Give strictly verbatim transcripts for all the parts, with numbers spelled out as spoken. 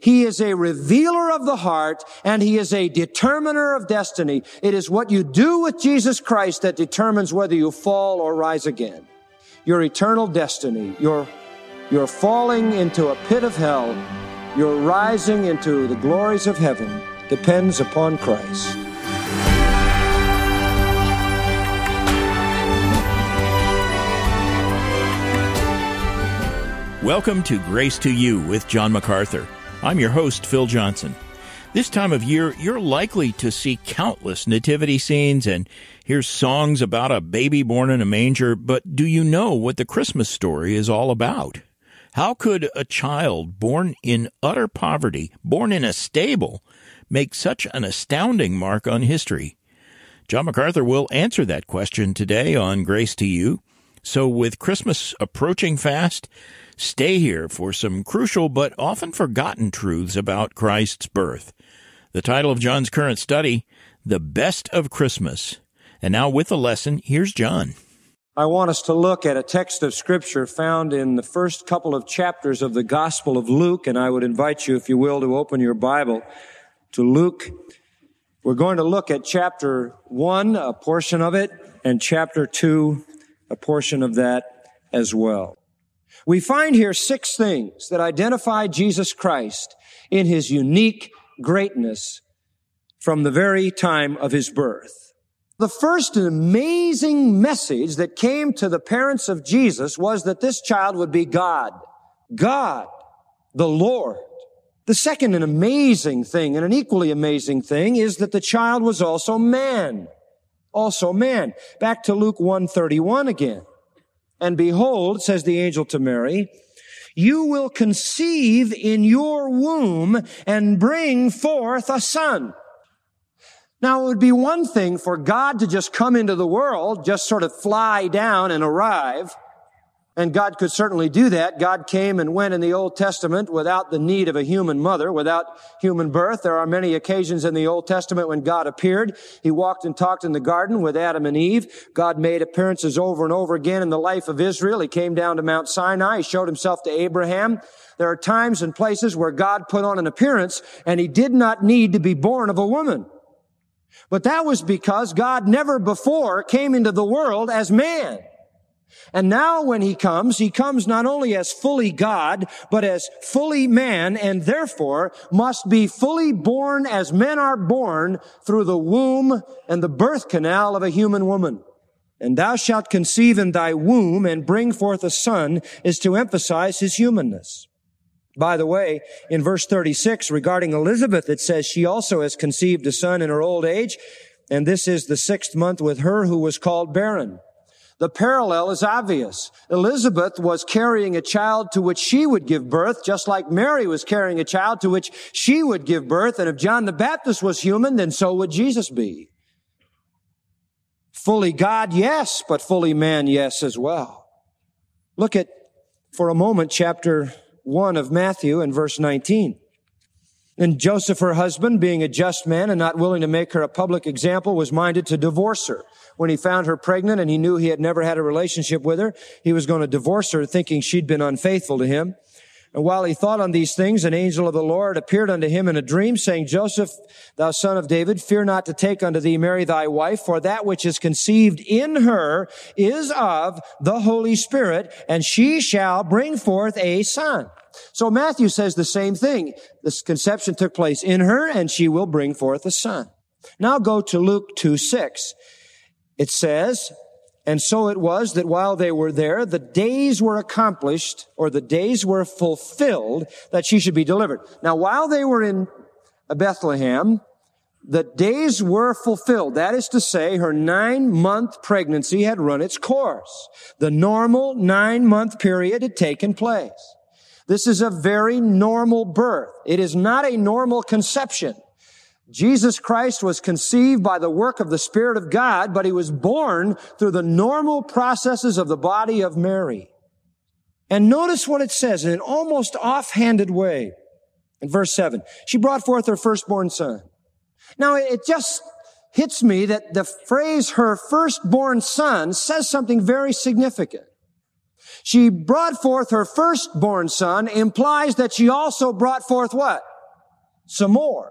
He is a revealer of the heart, and He is a determiner of destiny. It is what you do with Jesus Christ that determines whether you fall or rise again. Your eternal destiny, your, your falling into a pit of hell, your rising into the glories of heaven depends upon Christ. Welcome to Grace to You with John MacArthur. I'm your host, Phil Johnson. This time of year, you're likely to see countless nativity scenes and hear songs about a baby born in a manger, but do you know what the Christmas story is all about? How could a child born in utter poverty, born in a stable, make such an astounding mark on history? John MacArthur will answer that question today on Grace to You. So with Christmas approaching fast, stay here for some crucial but often forgotten truths about Christ's birth. The title of John's current study, The Best of Christmas. And now with the lesson, here's John. I want us to look at a text of Scripture found in the first couple of chapters of the Gospel of Luke, and I would invite you, if you will, to open your Bible to Luke. We're going to look at chapter one, a portion of it, and chapter two, a portion of that as well. We find here six things that identify Jesus Christ in His unique greatness from the very time of His birth. The first amazing message that came to the parents of Jesus was that this child would be God. God, the Lord. The second an amazing thing, and an equally amazing thing, is that the child was also man. Also man. Back to Luke one thirty-one again. And behold, says the angel to Mary, you will conceive in your womb and bring forth a son. Now, it would be one thing for God to just come into the world, just sort of fly down and arrive. And God could certainly do that. God came and went in the Old Testament without the need of a human mother, without human birth. There are many occasions in the Old Testament when God appeared. He walked and talked in the garden with Adam and Eve. God made appearances over and over again in the life of Israel. He came down to Mount Sinai. He showed Himself to Abraham. There are times and places where God put on an appearance and He did not need to be born of a woman. But that was because God never before came into the world as man. And now when He comes, He comes not only as fully God, but as fully man, and therefore must be fully born as men are born through the womb and the birth canal of a human woman. And thou shalt conceive in thy womb and bring forth a son is to emphasize His humanness. By the way, in verse thirty-six, regarding Elizabeth, it says she also has conceived a son in her old age, and this is the sixth month with her who was called barren. The parallel is obvious. Elizabeth was carrying a child to which she would give birth, just like Mary was carrying a child to which she would give birth. And if John the Baptist was human, then so would Jesus be. Fully God, yes, but fully man, yes, as well. Look at, for a moment, chapter one of Matthew and verse nineteen. And Joseph, her husband, being a just man and not willing to make her a public example, was minded to divorce her. When he found her pregnant and he knew he had never had a relationship with her, he was going to divorce her, thinking she'd been unfaithful to him. And while he thought on these things, an angel of the Lord appeared unto him in a dream, saying, Joseph, thou son of David, fear not to take unto thee Mary thy wife, for that which is conceived in her is of the Holy Spirit, and she shall bring forth a son. So Matthew says the same thing. This conception took place in her, and she will bring forth a son. Now go to Luke two six. It says, and so it was that while they were there, the days were accomplished, or the days were fulfilled, that she should be delivered. Now, while they were in Bethlehem, the days were fulfilled. That is to say, her nine-month pregnancy had run its course. The normal nine-month period had taken place. This is a very normal birth. It is not a normal conception. Jesus Christ was conceived by the work of the Spirit of God, but He was born through the normal processes of the body of Mary. And notice what it says in an almost offhanded way. In verse seven, she brought forth her firstborn son. Now, it just hits me that the phrase her firstborn son says something very significant. She brought forth her firstborn son implies that she also brought forth what? some more.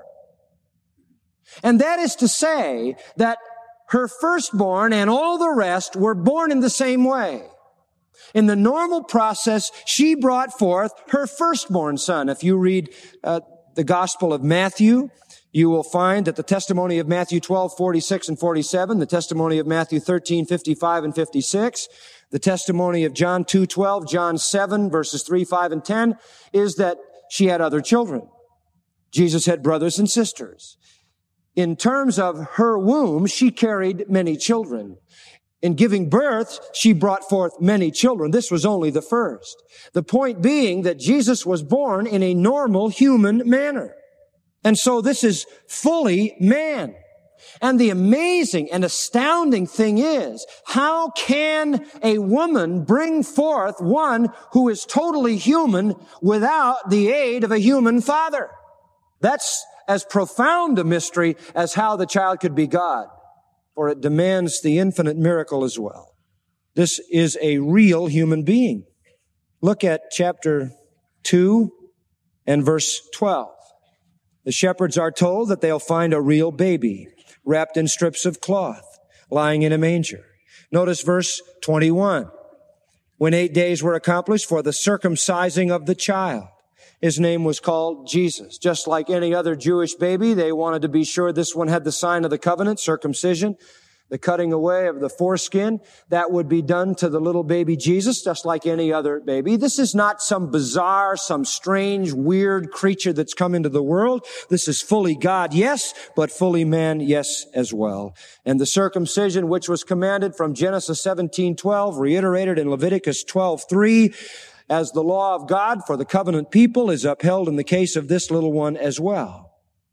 And that is to say that her firstborn and all the rest were born in the same way. In the normal process, she brought forth her firstborn son. If you read uh, the Gospel of Matthew, you will find that the testimony of Matthew twelve, forty-six and forty-seven, the testimony of Matthew thirteen, fifty-five and fifty-six, the testimony of John two, twelve, John seven, verses three, five, and ten, is that she had other children. Jesus had brothers and sisters. In terms of her womb, she carried many children. In giving birth, she brought forth many children. This was only the first. The point being that Jesus was born in a normal human manner. And so this is fully man. And the amazing and astounding thing is, how can a woman bring forth one who is totally human without the aid of a human father? That's as profound a mystery as how the child could be God, for it demands the infinite miracle as well. This is a real human being. Look at chapter two and verse twelve. The shepherds are told that they'll find a real baby wrapped in strips of cloth, lying in a manger. Notice verse twenty-one. When eight days were accomplished for the circumcising of the child, his name was called Jesus. Just like any other Jewish baby, they wanted to be sure this one had the sign of the covenant, circumcision, the cutting away of the foreskin. That would be done to the little baby Jesus, just like any other baby. This is not some bizarre, some strange, weird creature that's come into the world. This is fully God, yes, but fully man, yes, as well. And the circumcision, which was commanded from Genesis seventeen twelve, reiterated in Leviticus twelve three, as the law of God for the covenant people, is upheld in the case of this little one as well.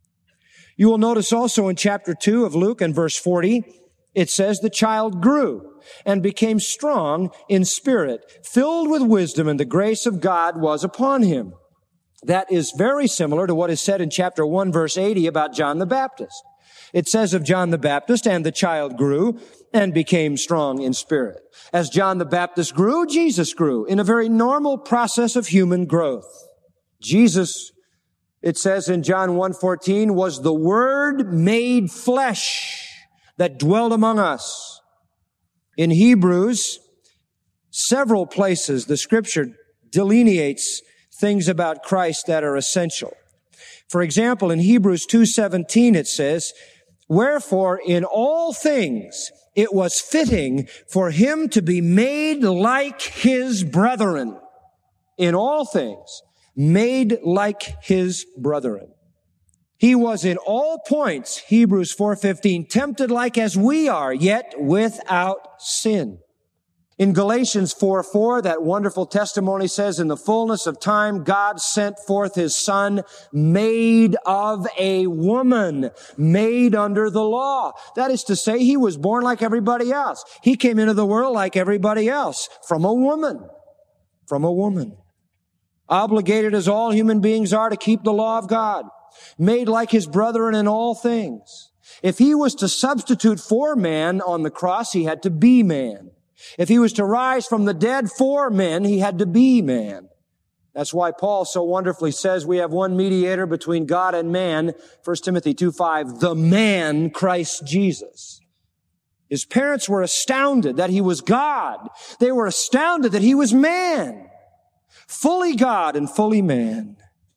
You will notice also in chapter two of Luke and verse forty, it says the child grew and became strong in spirit, filled with wisdom, and the grace of God was upon him. That is very similar to what is said in chapter one verse eighty about John the Baptist. It says of John the Baptist, and the child grew and became strong in spirit. As John the Baptist grew, Jesus grew in a very normal process of human growth. Jesus, it says in John one fourteen, was the Word made flesh that dwelt among us. In Hebrews, several places the Scripture delineates things about Christ that are essential. For example, in Hebrews two seventeen it says, wherefore in all things it was fitting for him to be made like his brethren. In all things, made like his brethren. He was in all points, Hebrews four fifteen, tempted like as we are, yet without sin. In Galatians four four, that wonderful testimony says, in the fullness of time, God sent forth his Son, made of a woman, made under the law. That is to say, he was born like everybody else. He came into the world like everybody else, from a woman, from a woman. Obligated as all human beings are to keep the law of God, made like his brethren in all things. If he was to substitute for man on the cross, he had to be man. If he was to rise from the dead for men, he had to be man. That's why Paul so wonderfully says we have one mediator between God and man, First Timothy two five, the man Christ Jesus. His parents were astounded that he was God. They were astounded that he was man, fully God and fully man.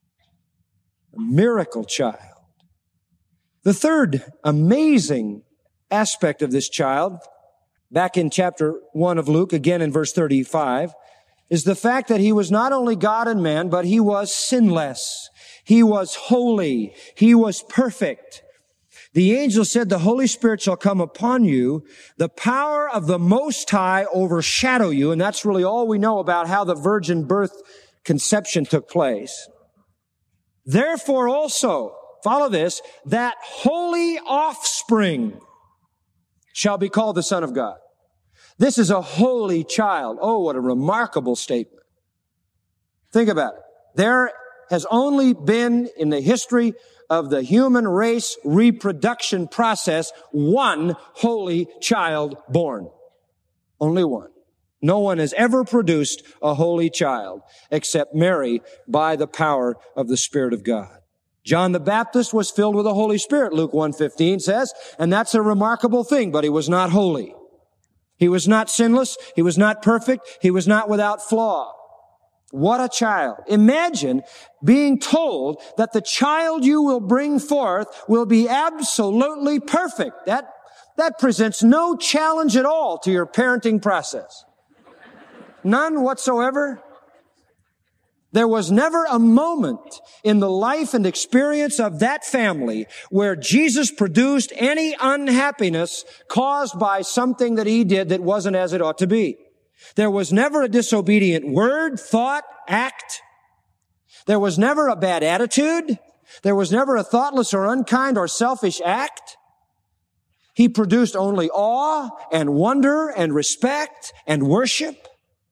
A miracle child. The third amazing aspect of this child, back in chapter one of Luke, again in verse thirty-five, is the fact that he was not only God and man, but he was sinless. He was holy. He was perfect. The angel said, the Holy Spirit shall come upon you. The power of the Most High overshadow you. And that's really all we know about how the virgin birth conception took place. Therefore also, follow this, that holy offspring shall be called the Son of God. This is a holy child. Oh, what a remarkable statement. Think about it. There has only been in the history of the human race reproduction process one holy child born. Only one. No one has ever produced a holy child except Mary by the power of the Spirit of God. John the Baptist was filled with the Holy Spirit, Luke one fifteen says, and that's a remarkable thing, but he was not holy. He was not sinless. He was not perfect. He was not without flaw. What a child. Imagine being told that the child you will bring forth will be absolutely perfect. That, that presents no challenge at all to your parenting process. None whatsoever. There was never a moment in the life and experience of that family where Jesus produced any unhappiness caused by something that he did that wasn't as it ought to be. There was never a disobedient word, thought, act. There was never a bad attitude. There was never a thoughtless or unkind or selfish act. He produced only awe and wonder and respect and worship.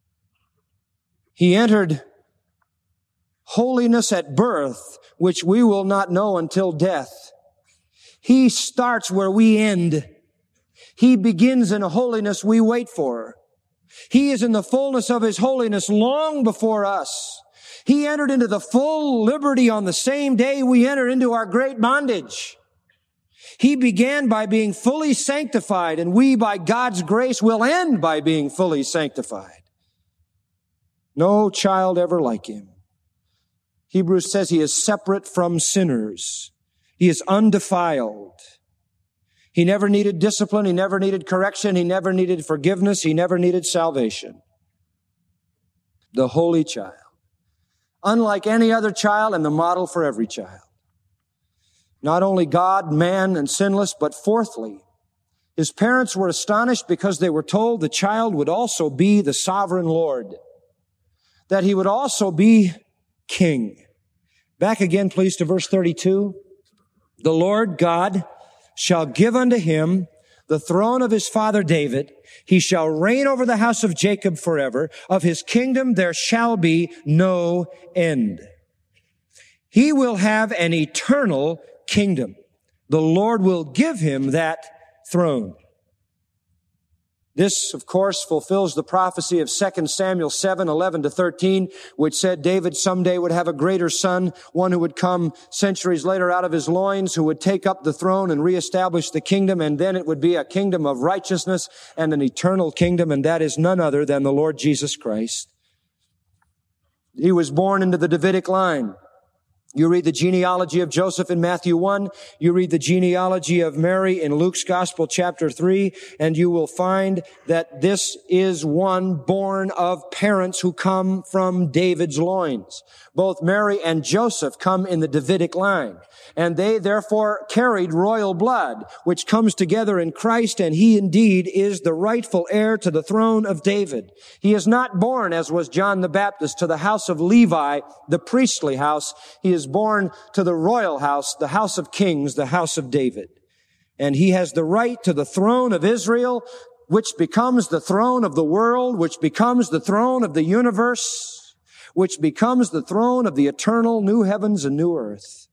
He entered holiness at birth, which we will not know until death. He starts where we end. He begins in a holiness we wait for. He is in the fullness of his holiness long before us. He entered into the full liberty on the same day we entered into our great bondage. He began by being fully sanctified, and we, by God's grace, will end by being fully sanctified. No child ever like him. Hebrews says he is separate from sinners. He is undefiled. He never needed discipline. He never needed correction. He never needed forgiveness. He never needed salvation. The holy child. Unlike any other child and the model for every child. Not only God, man, and sinless, but fourthly, his parents were astonished because they were told the child would also be the sovereign Lord. That he would also be king. Back again, please, to verse thirty-two. The Lord God shall give unto him the throne of his father David. He shall reign over the house of Jacob forever. Of his kingdom there shall be no end. He will have an eternal kingdom. The Lord will give him that throne. This, of course, fulfills the prophecy of Second Samuel seven, eleven to thirteen, which said David someday would have a greater son, one who would come centuries later out of his loins, who would take up the throne and reestablish the kingdom, and then it would be a kingdom of righteousness and an eternal kingdom, and that is none other than the Lord Jesus Christ. He was born into the Davidic line. You read the genealogy of Joseph in Matthew one. You read the genealogy of Mary in Luke's Gospel, chapter three, and you will find that this is one born of parents who come from David's loins. Both Mary and Joseph come in the Davidic line, and they therefore carried royal blood, which comes together in Christ, and he indeed is the rightful heir to the throne of David. He is not born, as was John the Baptist, to the house of Levi, the priestly house. He is born to the royal house, the house of kings, the house of David. And he has the right to the throne of Israel, which becomes the throne of the world, which becomes the throne of the universe, which becomes the throne of the eternal new heavens and new earth.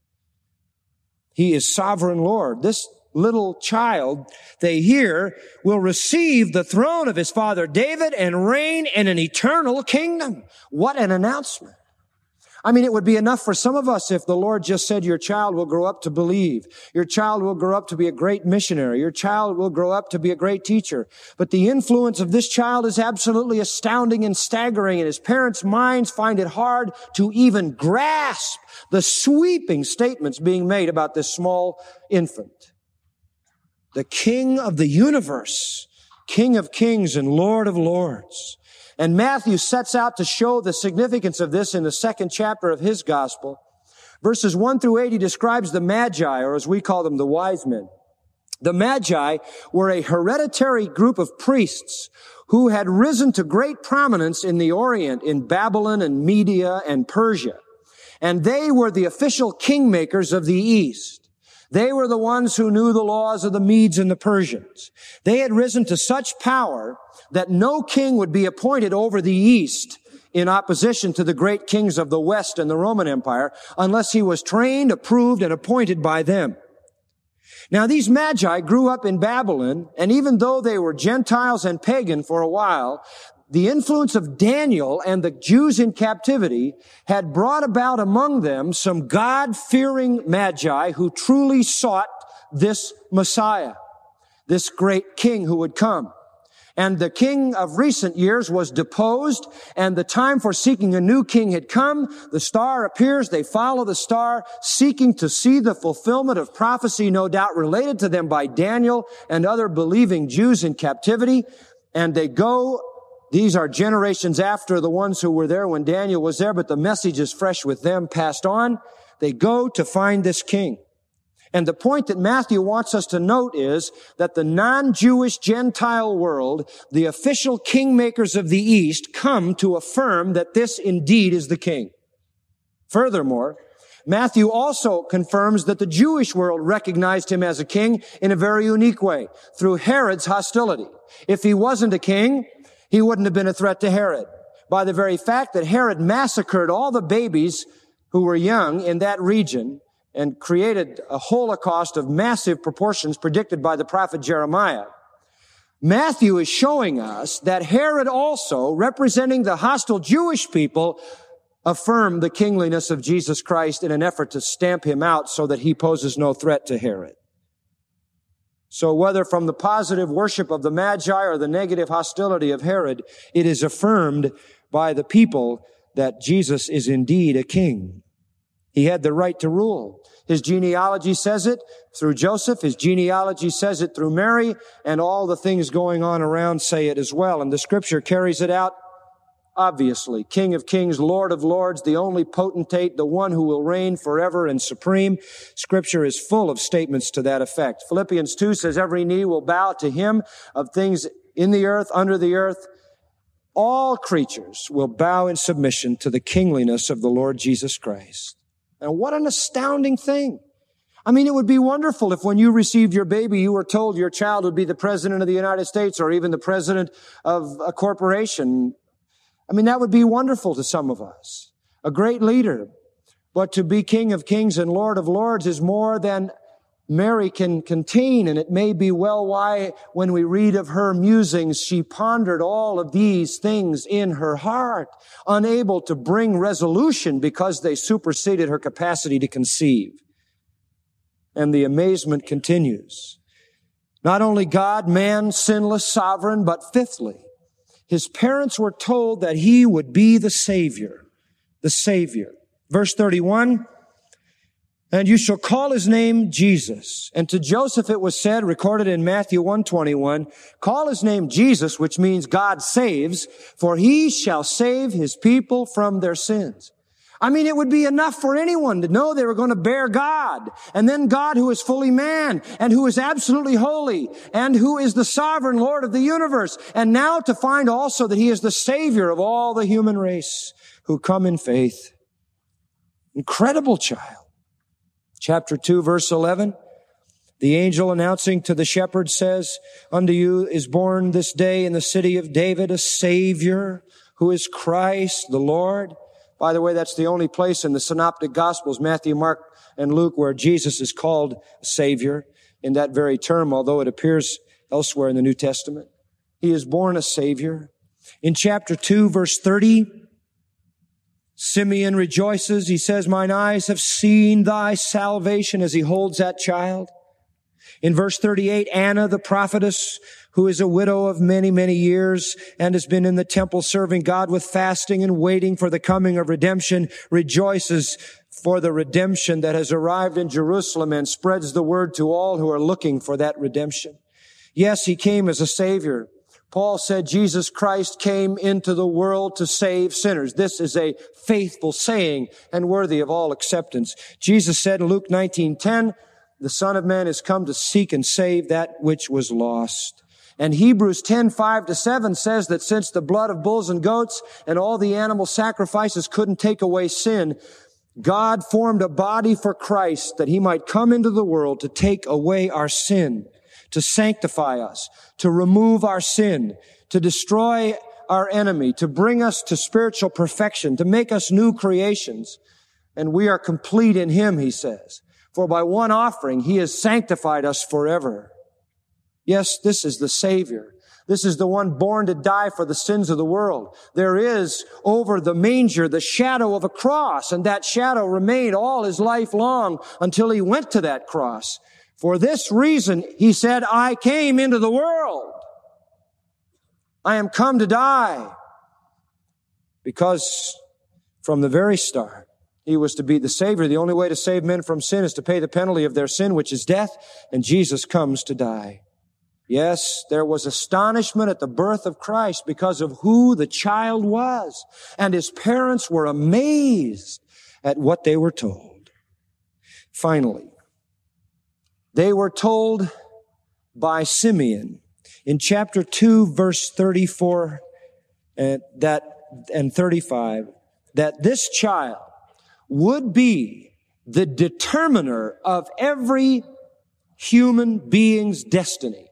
He is sovereign Lord. This little child, they hear, will receive the throne of his father David and reign in an eternal kingdom. What an announcement. I mean, it would be enough for some of us if the Lord just said, your child will grow up to believe. Your child will grow up to be a great missionary. Your child will grow up to be a great teacher. But the influence of this child is absolutely astounding and staggering, and his parents' minds find it hard to even grasp the sweeping statements being made about this small infant. The King of the universe, King of kings and Lord of lords. And Matthew sets out to show the significance of this in the second chapter of his gospel. Verses one through eight, he describes the Magi, or as we call them, the wise men. The Magi were a hereditary group of priests who had risen to great prominence in the Orient, in Babylon and Media and Persia. And they were the official kingmakers of the East. They were the ones who knew the laws of the Medes and the Persians. They had risen to such power that no king would be appointed over the East in opposition to the great kings of the West and the Roman Empire unless he was trained, approved, and appointed by them. Now, these Magi grew up in Babylon, and even though they were Gentiles and pagan for a while, the influence of Daniel and the Jews in captivity had brought about among them some God-fearing magi who truly sought this Messiah, this great king who would come. And the king of recent years was deposed, and the time for seeking a new king had come. The star appears. They follow the star, seeking to see the fulfillment of prophecy, no doubt related to them by Daniel and other believing Jews in captivity. And they go. These are generations after the ones who were there when Daniel was there, but the message is fresh with them, passed on. They go to find this king. And the point that Matthew wants us to note is that the non-Jewish Gentile world, the official kingmakers of the East, come to affirm that this indeed is the king. Furthermore, Matthew also confirms that the Jewish world recognized him as a king in a very unique way, through Herod's hostility. If he wasn't a king, he wouldn't have been a threat to Herod. By the very fact that Herod massacred all the babies who were young in that region, and created a holocaust of massive proportions predicted by the prophet Jeremiah. Matthew is showing us that Herod also, representing the hostile Jewish people, affirmed the kingliness of Jesus Christ in an effort to stamp him out so that he poses no threat to Herod. So whether from the positive worship of the Magi or the negative hostility of Herod, it is affirmed by the people that Jesus is indeed a king. He had the right to rule. His genealogy says it through Joseph. His genealogy says it through Mary. And all the things going on around say it as well. And the scripture carries it out, obviously. King of kings, Lord of lords, the only potentate, the one who will reign forever and supreme. Scripture is full of statements to that effect. Philippians two says, every knee will bow to him of things in the earth, under the earth. All creatures will bow in submission to the kingliness of the Lord Jesus Christ. And what an astounding thing. I mean, it would be wonderful if when you received your baby, you were told your child would be the president of the United States or even the president of a corporation. I mean, that would be wonderful to some of us. A great leader. But to be King of kings and Lord of lords is more than Mary can contain, and it may be well why when we read of her musings, she pondered all of these things in her heart, unable to bring resolution because they superseded her capacity to conceive. And the amazement continues. Not only God, man, sinless, sovereign, but fifthly, his parents were told that he would be the Savior, the Savior. Verse thirty-one, and you shall call his name Jesus. And to Joseph it was said, recorded in Matthew one twenty-one, call his name Jesus, which means God saves, for he shall save his people from their sins. I mean, it would be enough for anyone to know they were going to bear God, and then God who is fully man, and who is absolutely holy, and who is the sovereign Lord of the universe, and now to find also that he is the Savior of all the human race who come in faith. Incredible child. Chapter two, verse eleven, the angel announcing to the shepherds says, unto you is born this day in the city of David a Savior, who is Christ the Lord. By the way, that's the only place in the synoptic gospels, Matthew, Mark, and Luke, where Jesus is called Savior in that very term, although it appears elsewhere in the New Testament. He is born a Savior. In chapter two, verse thirty, Simeon rejoices. He says, mine eyes have seen thy salvation, as he holds that child. In verse thirty-eight, Anna, the prophetess, who is a widow of many, many years and has been in the temple serving God with fasting and waiting for the coming of redemption, rejoices for the redemption that has arrived in Jerusalem and spreads the word to all who are looking for that redemption. Yes, he came as a Savior. Paul said Jesus Christ came into the world to save sinners. This is a faithful saying and worthy of all acceptance. Jesus said in Luke nineteen ten, the Son of Man has come to seek and save that which was lost. And Hebrews ten five to seven says that since the blood of bulls and goats and all the animal sacrifices couldn't take away sin, God formed a body for Christ that he might come into the world to take away our sin, to sanctify us, to remove our sin, to destroy our enemy, to bring us to spiritual perfection, to make us new creations. And we are complete in him, he says. For by one offering, he has sanctified us forever. Yes, this is the Savior. This is the one born to die for the sins of the world. There is over the manger the shadow of a cross, and that shadow remained all his life long until he went to that cross. For this reason, he said, I came into the world. I am come to die. Because from the very start, he was to be the Savior. The only way to save men from sin is to pay the penalty of their sin, which is death, and Jesus comes to die. Yes, there was astonishment at the birth of Christ because of who the child was, and his parents were amazed at what they were told. Finally, they were told by Simeon in chapter two, verse thirty-four and that and thirty-five, that this child would be the determiner of every human being's destiny.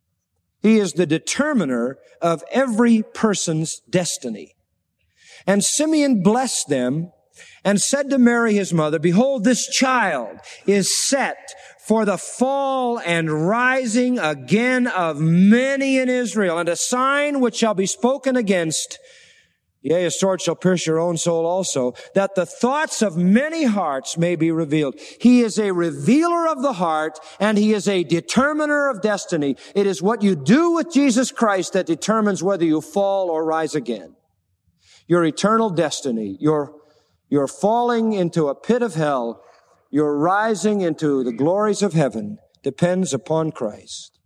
He is the determiner of every person's destiny. And Simeon blessed them and said to Mary his mother, behold, this child is set for the fall and rising again of many in Israel, and a sign which shall be spoken against, yea, a sword shall pierce your own soul also, that the thoughts of many hearts may be revealed. He is a revealer of the heart, and he is a determiner of destiny. It is what you do with Jesus Christ that determines whether you fall or rise again. Your eternal destiny, your, your falling into a pit of hell, your rising into the glories of heaven depends upon Christ.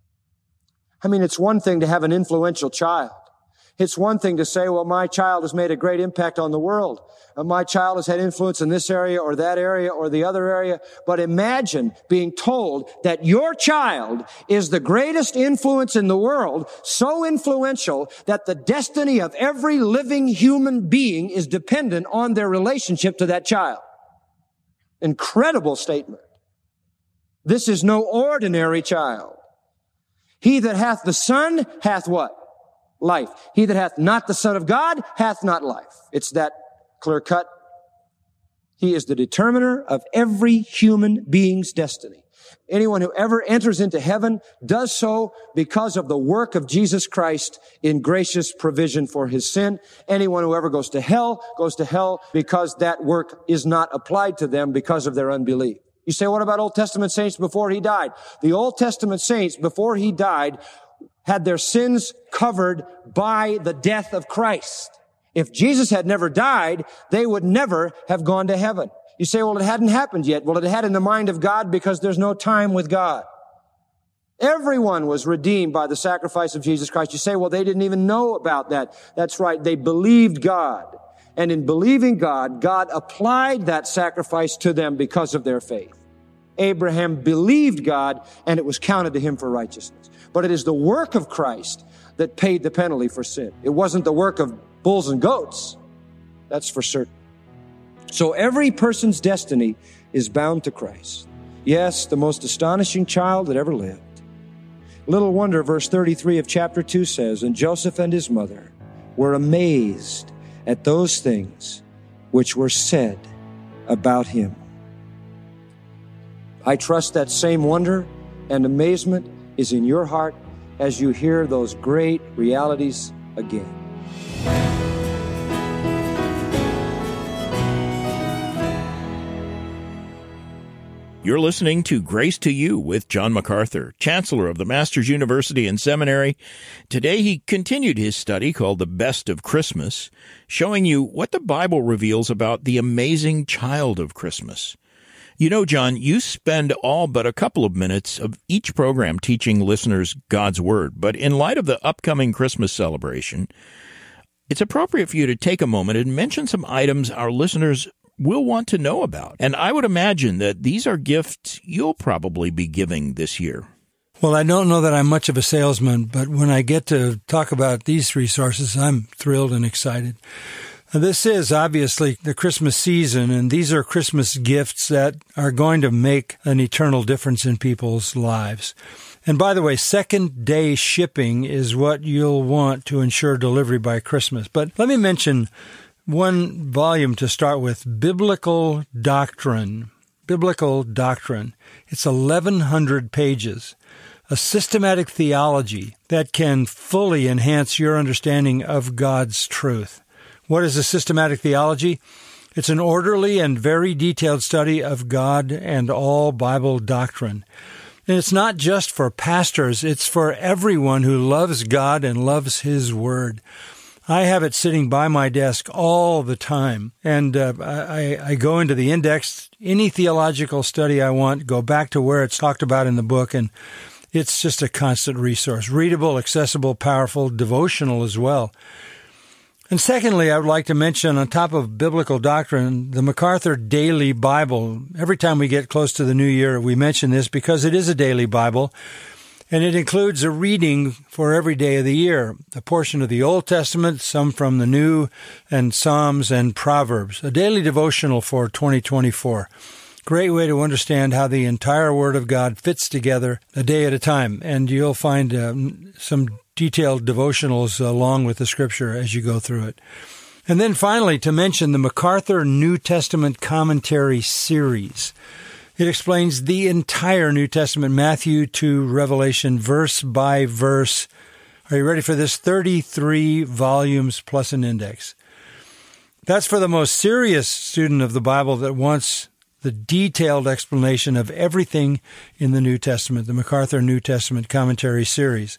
I mean, it's one thing to have an influential child. It's one thing to say, well, my child has made a great impact on the world. Uh, my child has had influence in this area or that area or the other area. But imagine being told that your child is the greatest influence in the world, so influential that the destiny of every living human being is dependent on their relationship to that child. Incredible statement. This is no ordinary child. He that hath the Son hath what? Life. He that hath not the Son of God hath not life. It's that clear cut. He is the determiner of every human being's destiny. Anyone who ever enters into heaven does so because of the work of Jesus Christ in gracious provision for his sin. Anyone who ever goes to hell goes to hell because that work is not applied to them because of their unbelief. You say, what about Old Testament saints before he died? The Old Testament saints before he died had their sins covered by the death of Christ. If Jesus had never died, they would never have gone to heaven. You say, well, it hadn't happened yet. Well, it had in the mind of God because there's no time with God. Everyone was redeemed by the sacrifice of Jesus Christ. You say, well, they didn't even know about that. That's right. They believed God. And in believing God, God applied that sacrifice to them because of their faith. Abraham believed God, and it was counted to him for righteousness. But it is the work of Christ that paid the penalty for sin. It wasn't the work of bulls and goats. That's for certain. So every person's destiny is bound to Christ. Yes, the most astonishing child that ever lived. Little wonder, verse thirty-three of chapter two says, and Joseph and his mother were amazed at those things which were said about him. I trust that same wonder and amazement is in your heart as you hear those great realities again. You're listening to Grace to You with John MacArthur, Chancellor of the Masters University and Seminary. Today he continued his study called The Best of Christmas, showing you what the Bible reveals about the amazing child of Christmas. You know, John, you spend all but a couple of minutes of each program teaching listeners God's Word, but in light of the upcoming Christmas celebration, it's appropriate for you to take a moment and mention some items our listeners will want to know about. And I would imagine that these are gifts you'll probably be giving this year. Well, I don't know that I'm much of a salesman, but when I get to talk about these resources, I'm thrilled and excited. This is obviously the Christmas season, and these are Christmas gifts that are going to make an eternal difference in people's lives. And by the way, second-day shipping is what you'll want to ensure delivery by Christmas. But let me mention one volume to start with, Biblical Doctrine. Biblical Doctrine. It's eleven hundred pages a systematic theology that can fully enhance your understanding of God's truth. What is a systematic theology? It's an orderly and very detailed study of God and all Bible doctrine. And it's not just for pastors, it's for everyone who loves God and loves His Word. I have it sitting by my desk all the time, and uh, I, I go into the index, any theological study I want, go back to where it's talked about in the book, and it's just a constant resource. Readable, accessible, powerful, devotional as well. And secondly, I would like to mention, on top of biblical doctrine, the MacArthur Daily Bible. Every time we get close to the new year, we mention this because it is a daily Bible, and it includes a reading for every day of the year, a portion of the Old Testament, some from the New, and Psalms and Proverbs, a daily devotional for twenty twenty-four. Great way to understand how the entire Word of God fits together a day at a time, and you'll find um, some detailed devotionals along with the Scripture as you go through it. And then finally, to mention the MacArthur New Testament Commentary Series. It explains the entire New Testament, Matthew to Revelation, verse by verse. Are you ready for this? thirty-three volumes plus an index. That's for the most serious student of the Bible that wants the detailed explanation of everything in the New Testament, the MacArthur New Testament Commentary Series.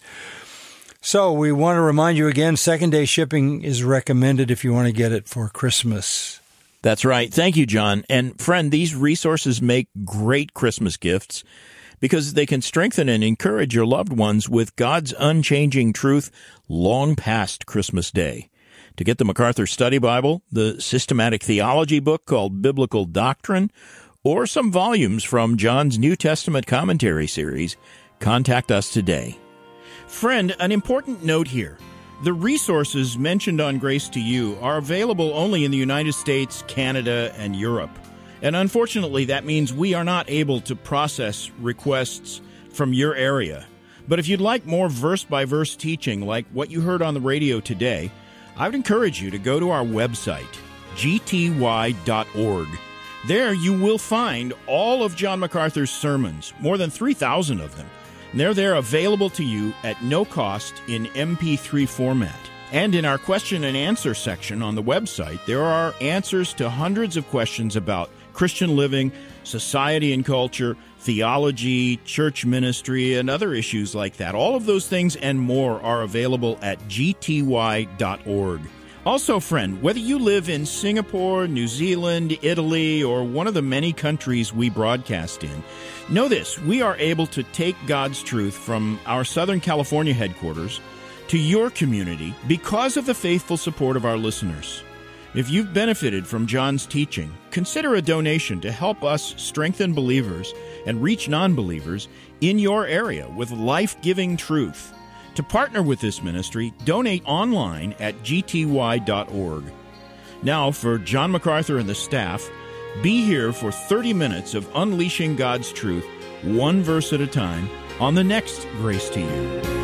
So we want to remind you again, second-day shipping is recommended if you want to get it for Christmas. That's right. Thank you, John. And friend, these resources make great Christmas gifts because they can strengthen and encourage your loved ones with God's unchanging truth long past Christmas Day. To get the MacArthur Study Bible, the systematic theology book called Biblical Doctrine, or some volumes from John's New Testament Commentary Series, contact us today. Friend, an important note here. The resources mentioned on Grace to You are available only in the United States, Canada, and Europe. And unfortunately, that means we are not able to process requests from your area. But if you'd like more verse-by-verse teaching like what you heard on the radio today, I would encourage you to go to our website, g t y dot org. There you will find all of John MacArthur's sermons, more than three thousand of them. And they're there available to you at no cost in M P three format. And in our question and answer section on the website, there are answers to hundreds of questions about Christian living, society and culture, theology, church ministry, and other issues like that. All of those things and more are available at g t y dot org. Also, friend, whether you live in Singapore, New Zealand, Italy, or one of the many countries we broadcast in, know this: we are able to take God's truth from our Southern California headquarters to your community because of the faithful support of our listeners. If you've benefited from John's teaching, consider a donation to help us strengthen believers and reach non-believers in your area with life-giving truth. To partner with this ministry, donate online at g t y dot org. Now, for John MacArthur and the staff, be here for thirty minutes of unleashing God's truth, one verse at a time, on the next Grace to You.